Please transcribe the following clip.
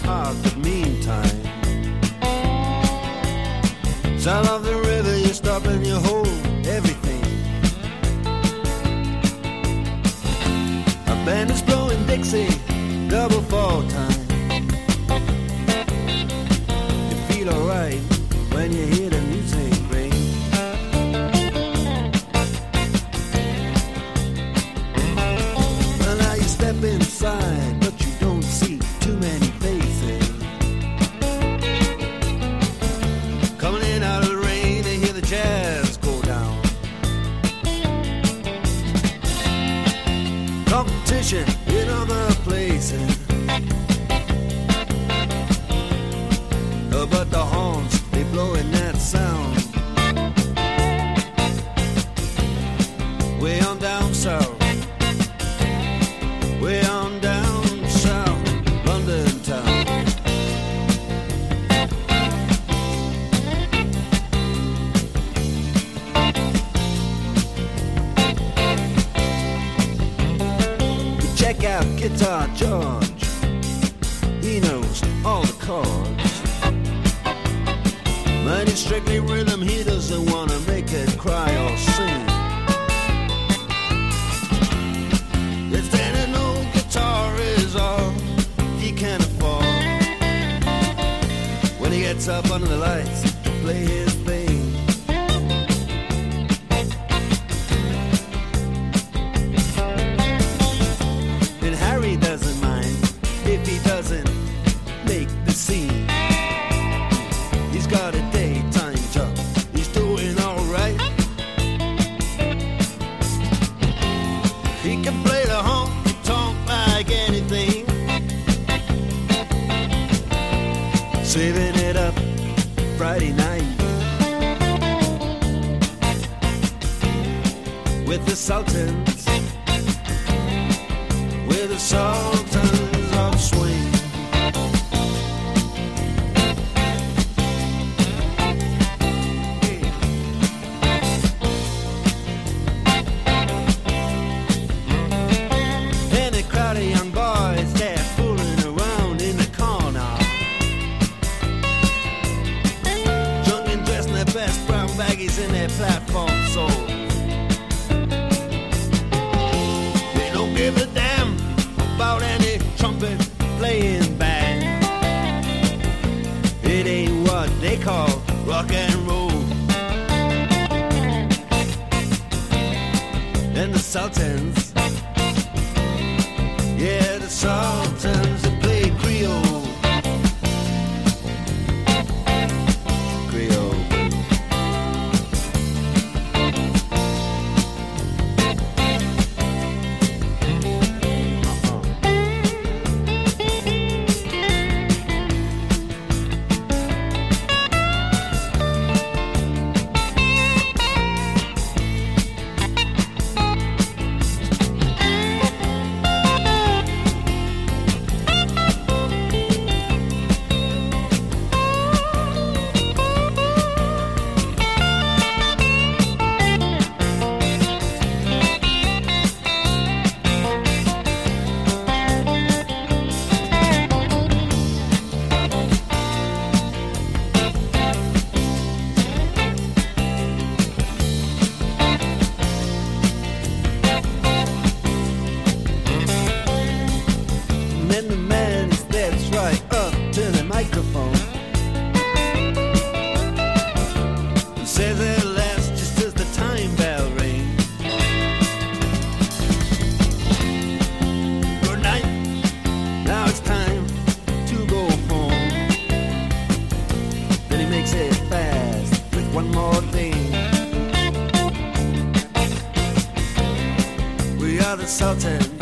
heart, but meantime, sound of the river, you stop and you hold everything. A band is blowing Dixie, double fall time. You feel alright when you hear the music ring. Well, now you step inside, but you don't see too many faces. Coming in out of the rain, they hear the jazz go down. Competition in other places, but the horns, they blowing that sound. Way on down south, way on down south, London town. You check out Guitar George, he knows all the chords. But it's strictly rhythm, he doesn't want to make it cry or sing. It's that an old guitar is all he can afford when he gets up under the lights to play his thing. And Harry doesn't mind if he doesn't make the scene. He's got a daytime job, he's doing alright. He can play the honky-tonk like anything, saving it up Friday night with the Sultans, with the Sultans of Swing. Crowd of young boys, they're fooling around in the corner, drunk and dressed in their best brown baggies in their platform soles. They don't give a damn about any trumpet playing band. It ain't what they call rock and roll. And the Sultans, yeah, the Sultans, they play Creole. Creole. Then the man steps right up to the microphone, he says at last, just as the time bell rings, good night, now it's time to go home. Then he makes it fast with one more thing. We are the Sultans,